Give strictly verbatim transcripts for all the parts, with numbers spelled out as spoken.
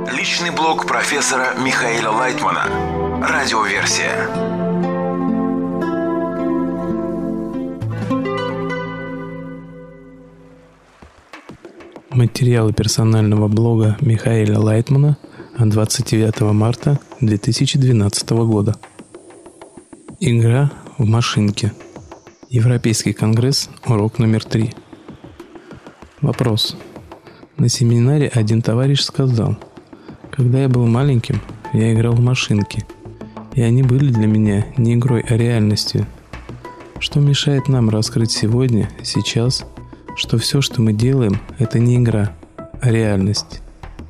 Личный блог профессора Михаила Лайтмана. Радиоверсия. Материалы персонального блога Михаила Лайтмана от двадцать девятого марта две тысячи двенадцатого года. Игра в машинки. Европейский конгресс. Урок номер три. Вопрос. На семинаре один товарищ сказал: когда я был маленьким, я играл в машинки, и они были для меня не игрой, а реальностью. Что мешает нам раскрыть сегодня, сейчас, что все, что мы делаем, это не игра, а реальность?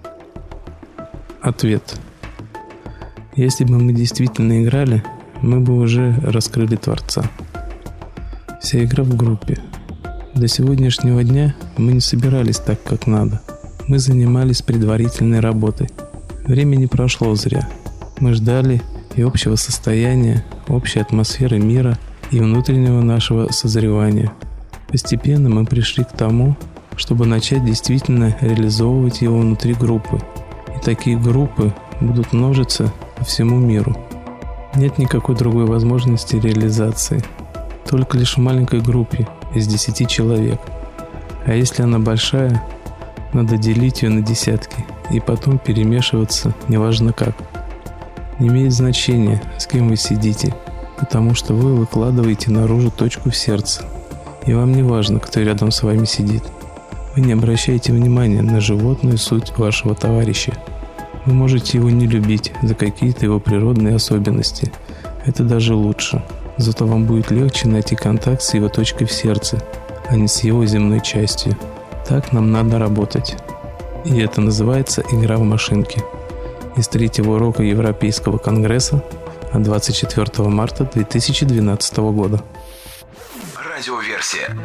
Ответ. Если бы мы действительно играли, мы бы уже раскрыли Творца. Вся игра в группе. До сегодняшнего дня мы не собирались так, как надо. Мы занимались предварительной работой. Время не прошло зря. Мы ждали и общего состояния, общей атмосферы мира и внутреннего нашего созревания. Постепенно мы пришли к тому, чтобы начать действительно реализовывать его внутри группы. И такие группы будут множиться по всему миру. Нет никакой другой возможности реализации. Только лишь в маленькой группе из десяти человек. А если она большая, надо делить ее на десятки и потом перемешиваться неважно как. Не имеет значения, с кем вы сидите, потому что вы выкладываете наружу точку в сердце. И вам не важно, кто рядом с вами сидит. Вы не обращаете внимания на животную суть вашего товарища. Вы можете его не любить за какие-то его природные особенности. Это даже лучше. Зато вам будет легче найти контакт с его точкой в сердце, а не с его земной частью. Так нам надо работать. И это называется игра в машинки. Из третьего урока Европейского конгресса от двадцать четвертого марта две тысячи двенадцатого года. Радиоверсия.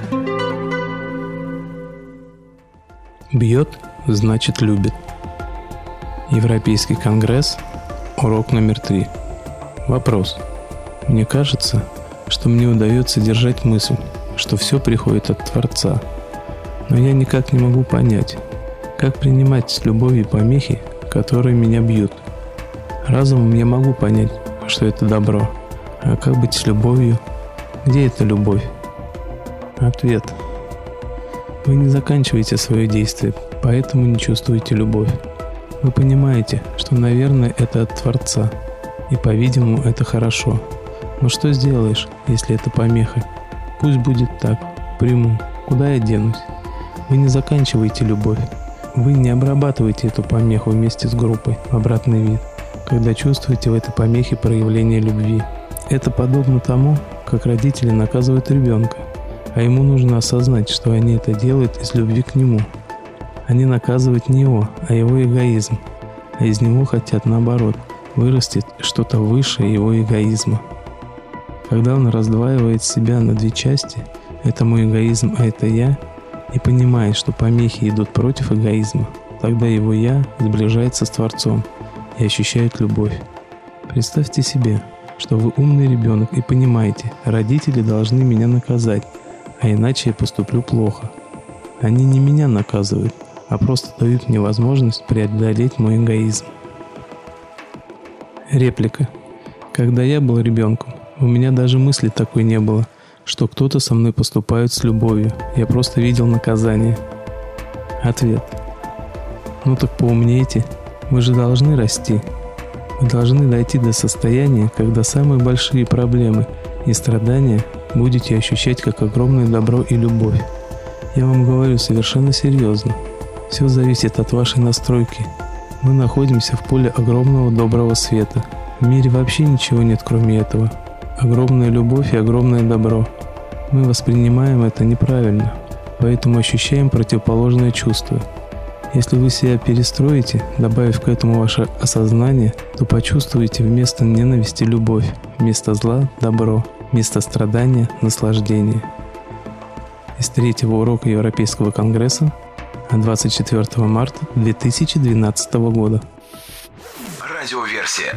Бьет, значит любит. Европейский конгресс. Урок номер три. Вопрос. Мне кажется, что мне удается держать мысль, что все приходит от Творца. Но я никак не могу понять, как принимать с любовью помехи, которые меня бьют. Разумом я могу понять, что это добро. А как быть с любовью? Где эта любовь? Ответ. Вы не заканчиваете свое действие, поэтому не чувствуете любовь. Вы понимаете, что, наверное, это от Творца. И, по-видимому, это хорошо. Но что сделаешь, если это помеха? Пусть будет так. Приму. Куда я денусь? Вы не заканчиваете любовь. Вы не обрабатываете эту помеху вместе с группой в обратный вид, когда чувствуете в этой помехе проявление любви. Это подобно тому, как родители наказывают ребенка, а ему нужно осознать, что они это делают из любви к нему. Они наказывают не его, а его эгоизм, а из него хотят, наоборот, вырастет что-то выше его эгоизма. Когда он раздваивает себя на две части, это мой эгоизм, а это я, и понимает, что помехи идут против эгоизма, тогда его «я» сближается с Творцом и ощущает любовь. Представьте себе, что вы умный ребенок и понимаете, родители должны меня наказать, а иначе я поступлю плохо. Они не меня наказывают, а просто дают мне возможность преодолеть мой эгоизм. Реплика. Когда я был ребенком, у меня даже мысли такой не было, что кто-то со мной поступает с любовью. Я просто видел наказание. Ответ. Ну так поумнейте. Вы же должны расти. Вы должны дойти до состояния, когда самые большие проблемы и страдания будете ощущать как огромное добро и любовь. Я вам говорю совершенно серьезно. Все зависит от вашей настройки. Мы находимся в поле огромного доброго света. В мире вообще ничего нет, кроме этого. Огромная любовь и огромное добро. Мы воспринимаем это неправильно, поэтому ощущаем противоположное чувство. Если вы себя перестроите, добавив к этому ваше осознание, то почувствуете вместо ненависти любовь, вместо зла – добро, вместо страдания – наслаждение. Из третьего урока Европейского конгресса от двадцать четвертого марта две тысячи двенадцатого года. Радиоверсия.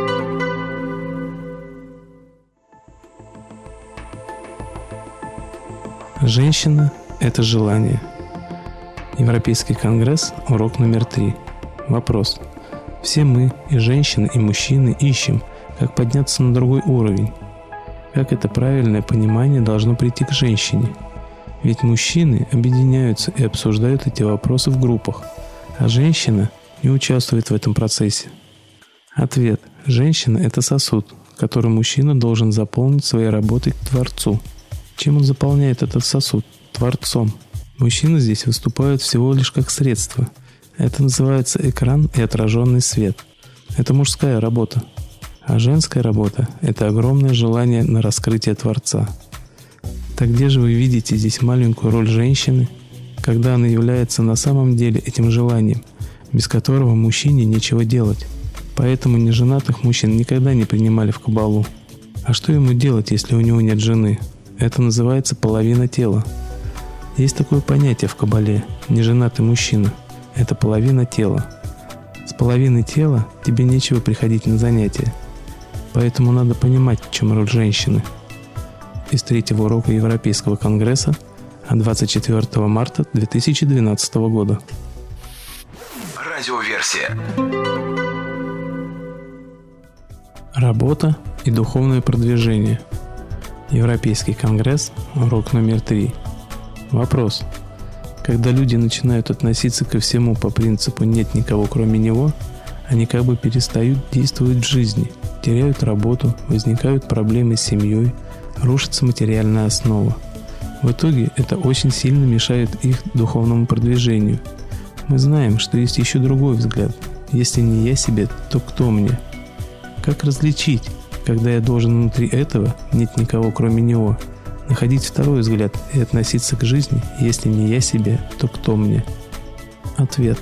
Женщина – это желание. Европейский конгресс, урок номер три. Вопрос. Все мы, и женщины, и мужчины, ищем, как подняться на другой уровень. Как это правильное понимание должно прийти к женщине. Ведь мужчины объединяются и обсуждают эти вопросы в группах, а женщина не участвует в этом процессе. Ответ. Женщина – это сосуд, который мужчина должен заполнить своей работой к Творцу. Чем он заполняет этот сосуд? Творцом. Мужчины здесь выступают всего лишь как средство. Это называется экран и отраженный свет. Это мужская работа. А женская работа – это огромное желание на раскрытие Творца. Так где же вы видите здесь маленькую роль женщины, когда она является на самом деле этим желанием, без которого мужчине нечего делать? Поэтому неженатых мужчин никогда не принимали в кабалу. А что ему делать, если у него нет жены? Это называется половина тела. Есть такое понятие в кабале – неженатый мужчина. Это половина тела. С половиной тела тебе нечего приходить на занятия. Поэтому надо понимать, в чем роль женщины. Из третьего урока Европейского конгресса от двадцать четвёртого марта две тысячи двенадцатого года. Радиоверсия. Работа и духовное продвижение. Европейский конгресс, урок номер три. Вопрос. Когда люди начинают относиться ко всему по принципу «нет никого кроме него», они как бы перестают действовать в жизни, теряют работу, возникают проблемы с семьей, рушится материальная основа. В итоге это очень сильно мешает их духовному продвижению. Мы знаем, что есть еще другой взгляд. Если не я себе, то кто мне? Как различить, когда я должен внутри этого, нет никого кроме него, находить второй взгляд и относиться к жизни, если не я себе, то кто мне? Ответ.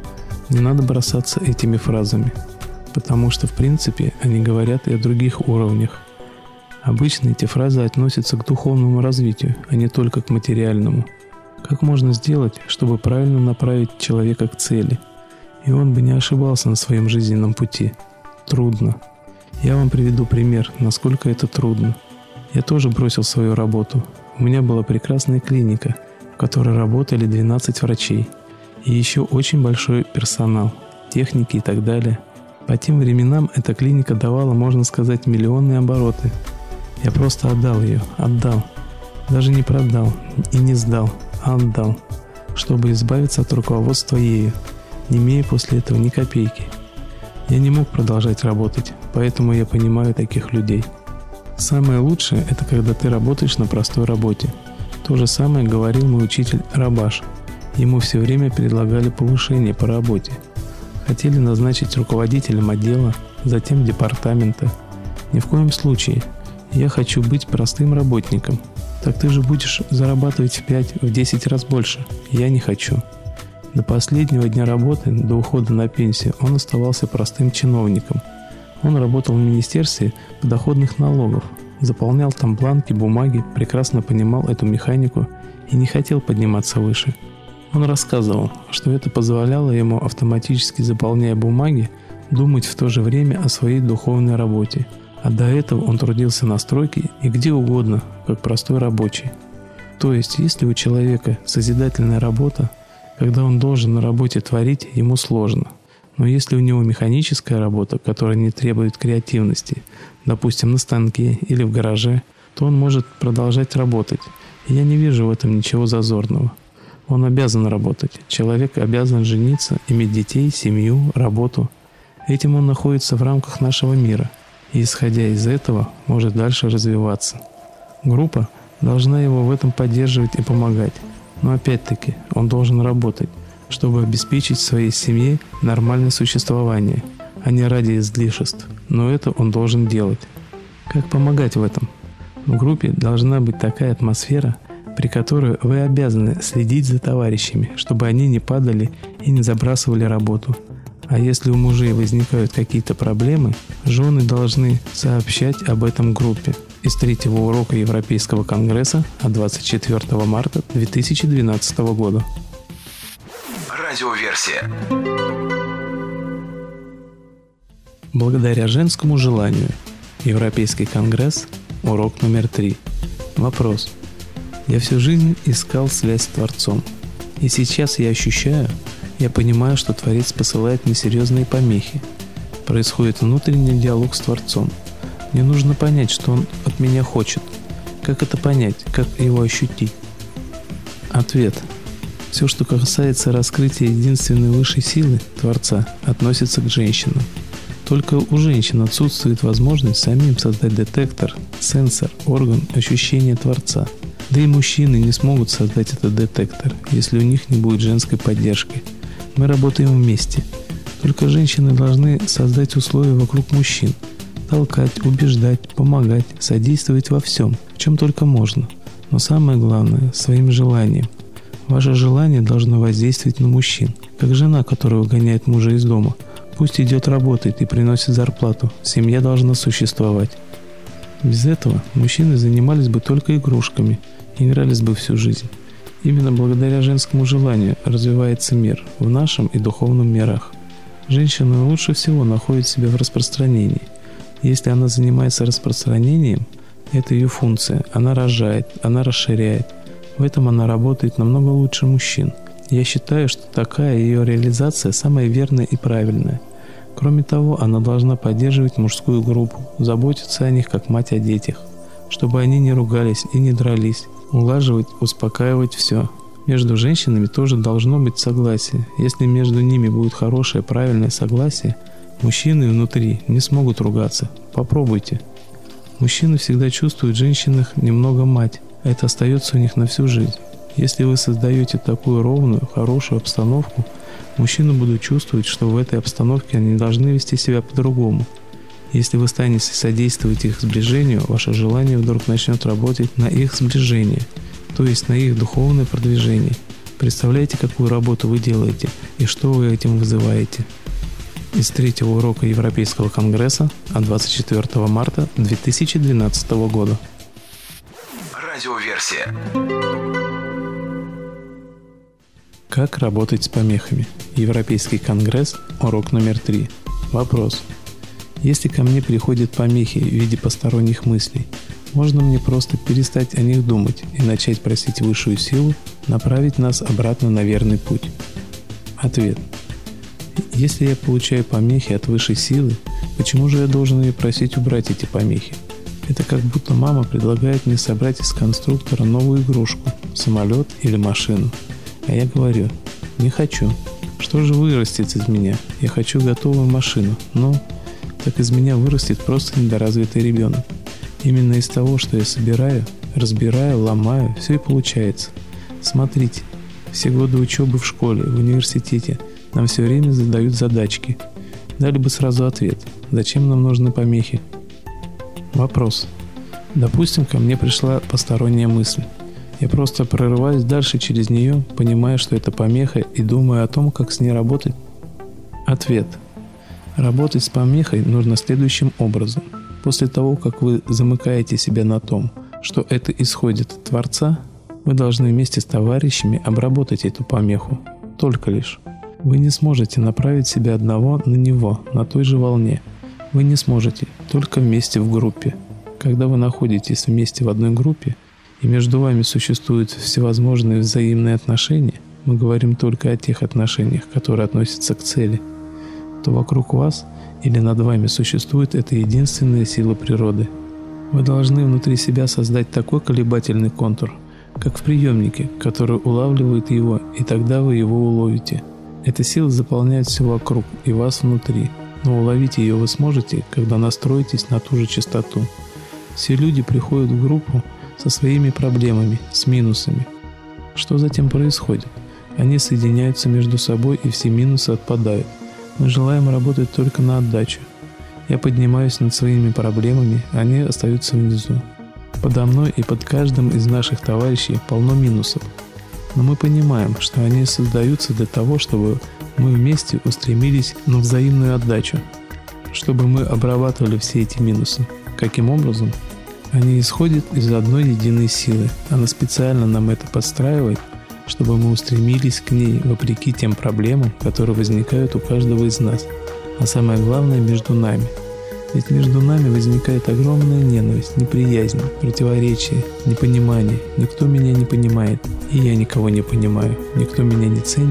Не надо бросаться этими фразами, потому что в принципе они говорят и о других уровнях. Обычно эти фразы относятся к духовному развитию, а не только к материальному. Как можно сделать, чтобы правильно направить человека к цели, и он бы не ошибался на своем жизненном пути? Трудно. Я вам приведу пример, насколько это трудно. Я тоже бросил свою работу. У меня была прекрасная клиника, в которой работали двенадцать врачей. И еще очень большой персонал, техники и так далее. По тем временам эта клиника давала, можно сказать, миллионные обороты. Я просто отдал ее, отдал. Даже не продал и не сдал, а отдал, чтобы избавиться от руководства ею, не имея после этого ни копейки. Я не мог продолжать работать, поэтому я понимаю таких людей. Самое лучшее – это когда ты работаешь на простой работе. То же самое говорил мой учитель Рабаш. Ему все время предлагали повышение по работе. Хотели назначить руководителем отдела, затем департамента. Ни в коем случае. Я хочу быть простым работником. Так ты же будешь зарабатывать в пять-десять раз больше. Я не хочу. До последнего дня работы, до ухода на пенсию, он оставался простым чиновником. Он работал в Министерстве подоходных налогов, заполнял там бланки, бумаги, прекрасно понимал эту механику и не хотел подниматься выше. Он рассказывал, что это позволяло ему, автоматически заполняя бумаги, думать в то же время о своей духовной работе. А до этого он трудился на стройке и где угодно, как простой рабочий. То есть, если у человека созидательная работа, когда он должен на работе творить, ему сложно. Но если у него механическая работа, которая не требует креативности, допустим, на станке или в гараже, то он может продолжать работать. И я не вижу в этом ничего зазорного. Он обязан работать. Человек обязан жениться, иметь детей, семью, работу. Этим он находится в рамках нашего мира. И, исходя из этого, может дальше развиваться. Группа должна его в этом поддерживать и помогать. Но опять-таки, он должен работать, чтобы обеспечить своей семье нормальное существование, а не ради излишеств. Но это он должен делать. Как помогать в этом? В группе должна быть такая атмосфера, при которой вы обязаны следить за товарищами, чтобы они не падали и не забрасывали работу. А если у мужей возникают какие-то проблемы, жены должны сообщать об этом группе. Из третьего урока Европейского конгресса от двадцать четвёртого марта две тысячи двенадцатого года. Радиоверсия. Благодаря женскому желанию. Европейский конгресс, урок номер три. Вопрос. Я всю жизнь искал связь с Творцом. И сейчас я ощущаю, Я понимаю, что Творец посылает мне серьезные помехи. Происходит внутренний диалог с Творцом. Мне нужно понять, что Он от меня хочет. Как это понять? Как его ощутить? Ответ. Все, что касается раскрытия единственной высшей силы, Творца, относится к женщинам. Только у женщин отсутствует возможность самим создать детектор, сенсор, орган ощущения Творца. Да и мужчины не смогут создать этот детектор, если у них не будет женской поддержки. Мы работаем вместе. Только женщины должны создать условия вокруг мужчин. Толкать, убеждать, помогать, содействовать во всем, в чем только можно. Но самое главное – своим желанием. Ваше желание должно воздействовать на мужчин. Как жена, которая выгоняет мужа из дома. Пусть идет работает и приносит зарплату. Семья должна существовать. Без этого мужчины занимались бы только игрушками и игрались бы всю жизнь. Именно благодаря женскому желанию развивается мир в нашем и духовном мирах. Женщина лучше всего находит себя в распространении. Если она занимается распространением, это ее функция. Она рожает, она расширяет. В этом она работает намного лучше мужчин. Я считаю, что такая ее реализация самая верная и правильная. Кроме того, она должна поддерживать мужскую группу, заботиться о них как мать о детях, чтобы они не ругались и не дрались, улаживать, успокаивать все. Между женщинами тоже должно быть согласие. Если между ними будет хорошее, правильное согласие, мужчины внутри не смогут ругаться. Попробуйте. Мужчины всегда чувствуют в женщинах немного мать, а это остается у них на всю жизнь. Если вы создаете такую ровную, хорошую обстановку, мужчины будут чувствовать, что в этой обстановке они должны вести себя по-другому. Если вы станете содействовать их сближению, ваше желание вдруг начнет работать на их сближение, то есть на их духовное продвижение. Представляете, какую работу вы делаете и что вы этим вызываете? Из третьего урока Европейского конгресса от двадцать четвёртого марта две тысячи двенадцатого года. Радиоверсия. Как работать с помехами? Европейский конгресс, урок номер три. Вопрос. Если ко мне приходят помехи в виде посторонних мыслей, можно мне просто перестать о них думать и начать просить высшую силу направить нас обратно на верный путь? Ответ. Если я получаю помехи от высшей силы, почему же я должен ее просить убрать эти помехи? Это как будто мама предлагает мне собрать из конструктора новую игрушку, самолет или машину. А я говорю, не хочу. Что же вырастет из меня? Я хочу готовую машину. Ну, так из меня вырастет просто недоразвитый ребенок. Именно из того, что я собираю, разбираю, ломаю, все и получается. Смотрите, все годы учебы в школе, в университете нам все время задают задачки. Дали бы сразу ответ. Зачем нам нужны помехи? Вопрос. Допустим, ко мне пришла посторонняя мысль. Я просто прорываюсь дальше через нее, понимая, что это помеха, и думаю о том, как с ней работать. Ответ. Работать с помехой нужно следующим образом. После того, как вы замыкаете себя на том, что это исходит от Творца, вы должны вместе с товарищами обработать эту помеху. Только лишь. Вы не сможете направить себя одного на него, на той же волне. Вы не сможете, только вместе в группе. Когда вы находитесь вместе в одной группе, и между вами существуют всевозможные взаимные отношения, мы говорим только о тех отношениях, которые относятся к цели, то вокруг вас или над вами существует эта единственная сила природы. Вы должны внутри себя создать такой колебательный контур, как в приемнике, который улавливает его, и тогда вы его уловите. Эта сила заполняет все вокруг и вас внутри, но уловить ее вы сможете, когда настроитесь на ту же частоту. Все люди приходят в группу со своими проблемами, с минусами. Что затем происходит? Они соединяются между собой, и все минусы отпадают. Мы желаем работать только на отдачу. Я поднимаюсь над своими проблемами, они остаются внизу. Подо мной и под каждым из наших товарищей полно минусов. Но мы понимаем, что они создаются для того, чтобы мы вместе устремились на взаимную отдачу, чтобы мы обрабатывали все эти минусы. Каким образом? Они исходят из одной единой силы. Она специально нам это подстраивает, чтобы мы устремились к ней вопреки тем проблемам, которые возникают у каждого из нас. А самое главное, между нами. Ведь между нами возникает огромная ненависть, неприязнь, противоречие, непонимание. Никто меня не понимает, и я никого не понимаю. Никто меня не ценит,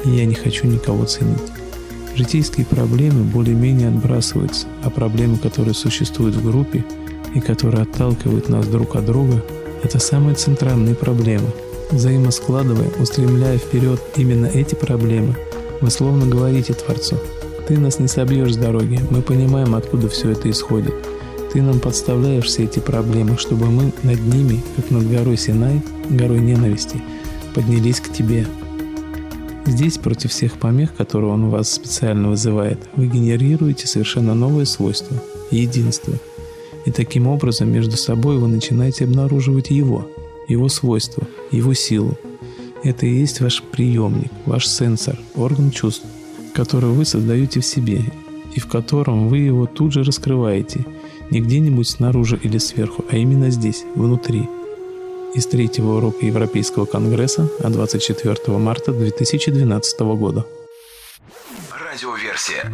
и я не хочу никого ценить. Житейские проблемы более-менее отбрасываются, а проблемы, которые существуют в группе и которые отталкивают нас друг от друга, это самые центральные проблемы. Взаимоскладывая, устремляя вперед именно эти проблемы, вы словно говорите Творцу: «Ты нас не собьешь с дороги, мы понимаем, откуда все это исходит. Ты нам подставляешь все эти проблемы, чтобы мы над ними, как над горой Синай, горой ненависти, поднялись к Тебе». Здесь, против всех помех, которые Он у вас специально вызывает, вы генерируете совершенно новое свойство – единство. И таким образом между собой вы начинаете обнаруживать Его, Его свойства, Его силу. Это и есть ваш приемник, ваш сенсор, орган чувств, который вы создаете в себе, и в котором вы его тут же раскрываете, не где-нибудь снаружи или сверху, а именно здесь, внутри. Из третьего урока Европейского конгресса от двадцать четвёртого марта две тысячи двенадцатого года. Радиоверсия.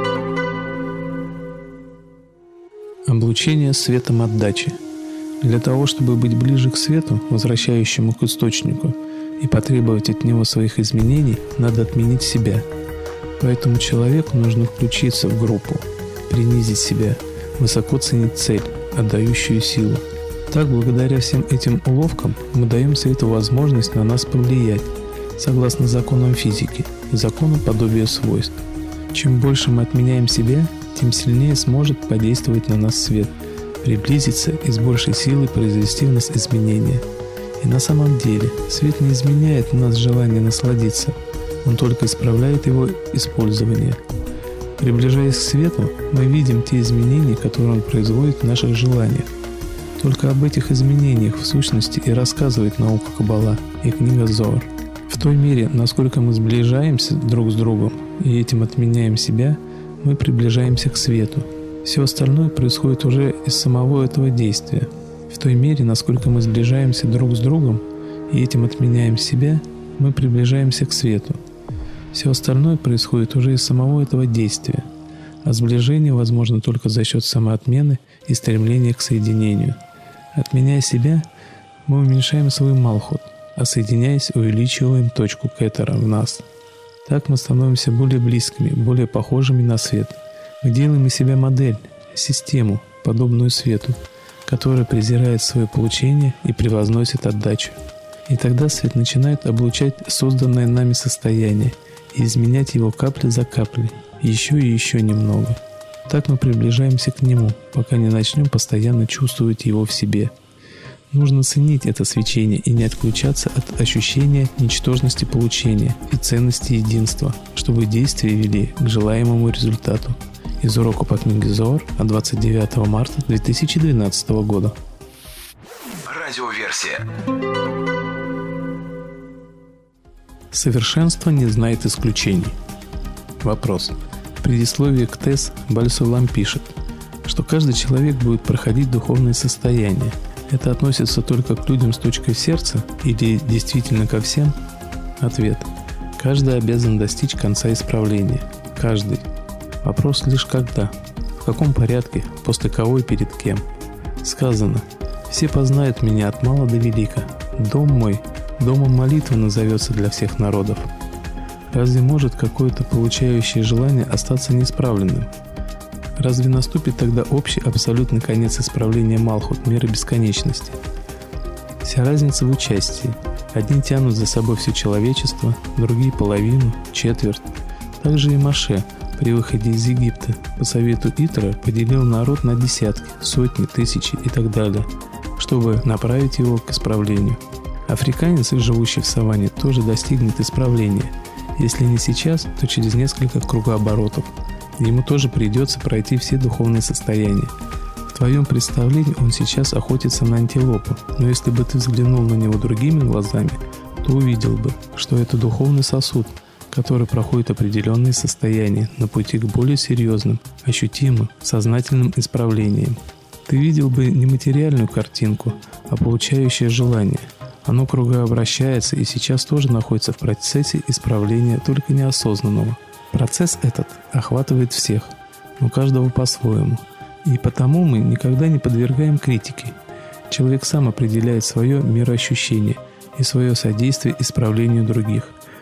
Облучение светом отдачи. Для того, чтобы быть ближе к свету, возвращающему к источнику, и потребовать от него своих изменений, надо отменить себя. Поэтому человеку нужно включиться в группу, принизить себя, высоко ценить цель, отдающую силу. Так, благодаря всем этим уловкам, мы даем свету возможность на нас повлиять, согласно законам физики, закону подобия свойств. Чем больше мы отменяем себя, тем сильнее сможет подействовать на нас свет, приблизиться и с большей силой произвести в нас изменения. И на самом деле, свет не изменяет в нас желание насладиться, он только исправляет его использование. Приближаясь к свету, мы видим те изменения, которые он производит в наших желаниях. Только об этих изменениях в сущности и рассказывает наука Каббала и книга Зоар. В той мере, насколько мы сближаемся друг с другом и этим отменяем себя, мы приближаемся к свету. Все остальное происходит уже из самого этого действия. В той мере, насколько мы сближаемся друг с другом и этим отменяем себя, мы приближаемся к свету. Все остальное происходит уже из самого этого действия, а сближение возможно только за счет самоотмены и стремления к соединению. Отменяя себя, мы уменьшаем свой малхут, а соединяясь, увеличиваем точку кетера в нас. Так мы становимся более близкими, более похожими на свет. Мы делаем из себя модель, систему, подобную свету, которая презирает свое получение и превозносит отдачу. И тогда свет начинает облучать созданное нами состояние и изменять его капля за каплей, еще и еще немного. Так мы приближаемся к нему, пока не начнем постоянно чувствовать его в себе. Нужно ценить это свечение и не отключаться от ощущения ничтожности получения и ценности единства, чтобы действия вели к желаемому результату. Из урока по книге Зоар от двадцать девятого марта две тысячи двенадцатого года. Радиоверсия. Совершенство не знает исключений. Вопрос. В предисловии к ТЭС Бальсулам пишет, что каждый человек будет проходить духовные состояния. Это относится только к людям с точкой в сердце или действительно ко всем? Ответ. Каждый обязан достичь конца исправления. Каждый. Вопрос лишь когда, в каком порядке, после кого и перед кем. Сказано: «Все познают меня от мала до велика. Дом мой домом молитвы назовется для всех народов». Разве может какое-то получающее желание остаться неисправленным? Разве наступит тогда общий абсолютный конец исправления Малхут, мира бесконечности? Вся разница в участии. Одни тянут за собой все человечество, другие половину, четверть. Также и Моше при выходе из Египта по совету Итра поделил народ на десятки, сотни, тысячи и так далее, чтобы направить его к исправлению. Африканец, живущий в саванне, тоже достигнет исправления. Если не сейчас, то через несколько кругооборотов. Ему тоже придется пройти все духовные состояния. В твоем представлении он сейчас охотится на антилопу, но если бы ты взглянул на него другими глазами, то увидел бы, что это духовный сосуд, который проходит определенные состояния на пути к более серьезным, ощутимым, сознательным исправлениям. Ты видел бы не материальную картинку, а получающее желание. Оно кругообращается и сейчас тоже находится в процессе исправления, только неосознанного. Процесс этот охватывает всех, но каждого по-своему. И потому мы никогда не подвергаем критике. Человек сам определяет свое мироощущение и свое содействие исправлению других.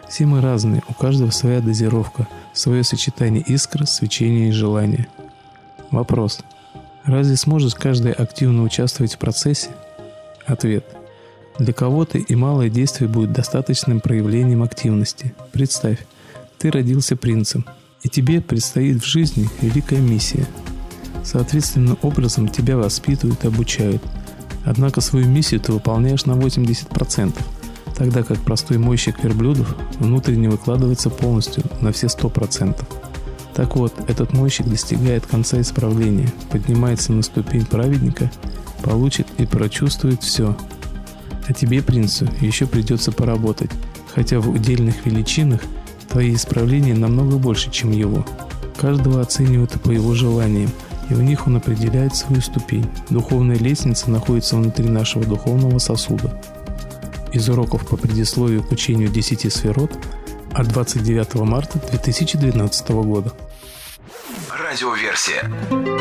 Все мы разные, у каждого своя дозировка, свое сочетание искры, свечения и желания. Вопрос. Разве сможет каждый активно участвовать в процессе? Ответ. Для кого-то и малое действие будет достаточным проявлением активности. Представь, ты родился принцем, и тебе предстоит в жизни великая миссия. Соответственным образом тебя воспитывают и обучают. Однако свою миссию ты выполняешь на восемьдесят процентов, тогда как простой мойщик верблюдов внутренне выкладывается полностью на все сто процентов. Так вот, этот мойщик достигает конца исправления, поднимается на ступень праведника, получит и прочувствует все. А тебе, принцу, еще придется поработать, хотя в удельных величинах твои исправления намного больше, чем его. Каждого оценивают по его желаниям, и в них он определяет свою ступень. Духовная лестница находится внутри нашего духовного сосуда. Из уроков по предисловию к учению десяти сферот от двадцать девятого марта две тысячи двенадцатого года. Радиоверсия.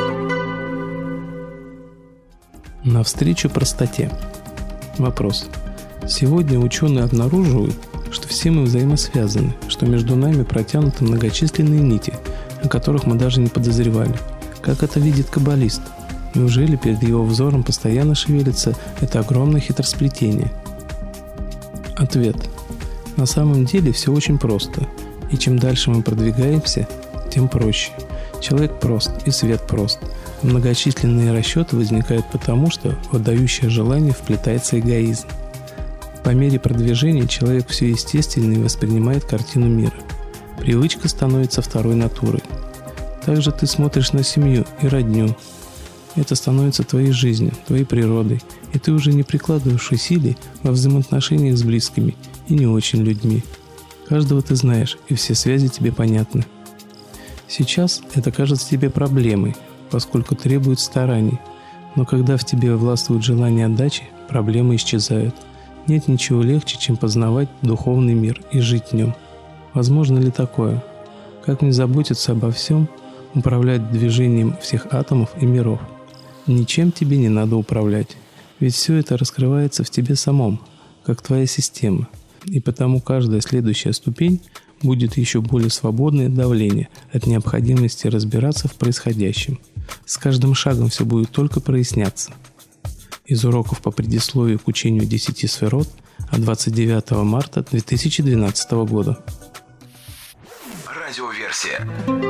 Навстречу простоте. Вопрос. Сегодня ученые обнаруживают, что все мы взаимосвязаны, что между нами протянуты многочисленные нити, о которых мы даже не подозревали. Как это видит каббалист? Неужели перед его взором постоянно шевелится это огромное хитросплетение? Ответ. На самом деле все очень просто, и чем дальше мы продвигаемся, тем проще. Человек прост, и свет прост. Многочисленные расчеты возникают потому, что в отдающее желание вплетается эгоизм. По мере продвижения человек все естественнее воспринимает картину мира. Привычка становится второй натурой. Также ты смотришь на семью и родню. Это становится твоей жизнью, твоей природой, и ты уже не прикладываешь усилий во взаимоотношениях с близкими и не очень людьми. Каждого ты знаешь, и все связи тебе понятны. Сейчас это кажется тебе проблемой, поскольку требует стараний, но когда в тебе властвует желание отдачи, проблемы исчезают. Нет ничего легче, чем познавать духовный мир и жить в нем. Возможно ли такое? Как не заботиться обо всем, управлять движением всех атомов и миров? Ничем тебе не надо управлять, ведь все это раскрывается в тебе самом, как твоя система, и потому каждая следующая ступень будет еще более свободное давление от необходимости разбираться в происходящем. С каждым шагом все будет только проясняться. Из уроков по предисловию к учению десяти сферот от двадцать девятого марта две тысячи двенадцатого года. Радиоверсия.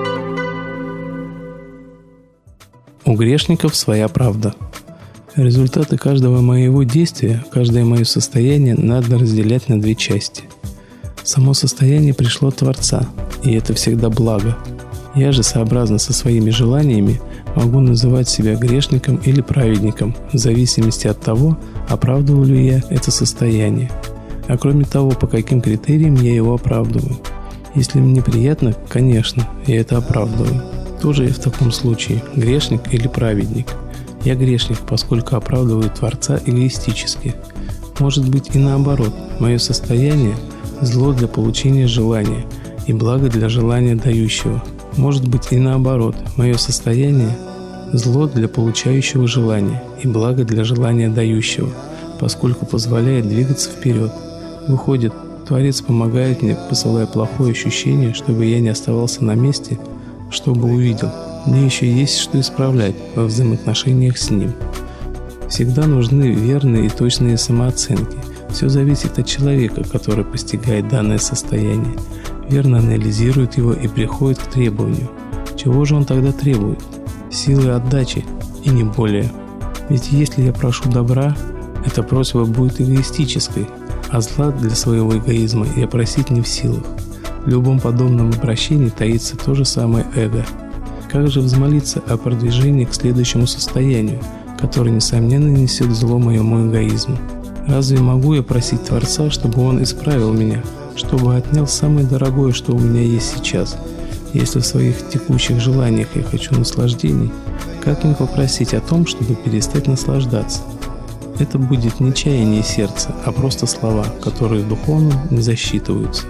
У грешников своя правда. Результаты каждого моего действия, каждое мое состояние надо разделять на две части. Само состояние пришло от Творца, и это всегда благо. Я же, сообразно со своими желаниями, могу называть себя грешником или праведником, в зависимости от того, оправдываю ли я это состояние. А кроме того, по каким критериям я его оправдываю. Если мне приятно, конечно, я это оправдываю. Тоже я в таком случае грешник или праведник. Я грешник, поскольку оправдываю Творца эгоистически. Может быть и наоборот, мое состояние – зло для получения желания и благо для желания дающего. Может быть и наоборот, мое состояние – зло для получающего желания и благо для желания дающего, поскольку позволяет двигаться вперед. Выходит, Творец помогает мне, посылая плохое ощущение, чтобы я не оставался на месте, чтобы увидел, мне еще есть что исправлять во взаимоотношениях с Ним. Всегда нужны верные и точные самооценки. Все зависит от человека, который постигает данное состояние, верно анализирует его и приходит к требованию. Чего же он тогда требует? Силы отдачи, и не более. Ведь если я прошу добра, эта просьба будет эгоистической, а зла для своего эгоизма я просить не в силах. В любом подобном обращении таится то же самое эго. Как же взмолиться о продвижении к следующему состоянию, которое, несомненно, несет зло моему эгоизму? Разве могу я просить Творца, чтобы Он исправил меня, чтобы отнял самое дорогое, что у меня есть сейчас? Если в своих текущих желаниях я хочу наслаждений, как мне попросить о том, чтобы перестать наслаждаться? Это будет не чаяние сердца, а просто слова, которые духовно не засчитываются.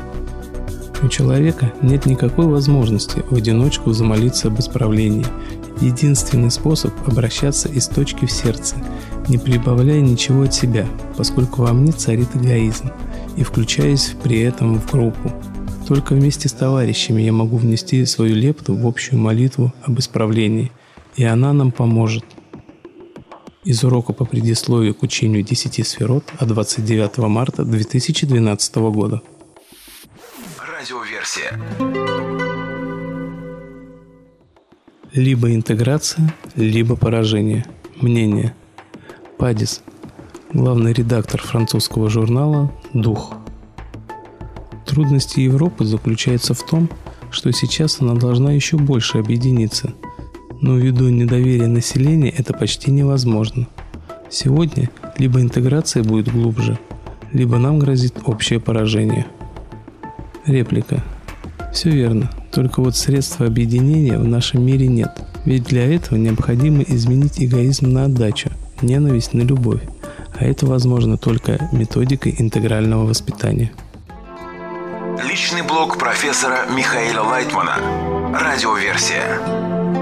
У человека нет никакой возможности в одиночку замолиться об исправлении. Единственный способ – обращаться из точки в сердце, не прибавляя ничего от себя, поскольку во мне царит эгоизм. и включаясь при этом в группу. Только вместе с товарищами я могу внести свою лепту в общую молитву об исправлении, и она нам поможет. Из урока по предисловию к учению десяти сферот от двадцать девятого марта две тысячи двенадцатого года. Радиоверсия. Либо интеграция, либо поражение. Мнение. Падис, главный редактор французского журнала «Дух». Трудности Европы заключаются в том, что сейчас она должна еще больше объединиться, но ввиду недоверия населения это почти невозможно. Сегодня либо интеграция будет глубже, либо нам грозит общее поражение. Реплика. Все верно, только вот средства объединения в нашем мире нет, ведь для этого необходимо изменить эгоизм на отдачу, ненависть на любовь, а это возможно только методикой интегрального воспитания. Личный блог профессора Михаила Лайтмана. Радиоверсия.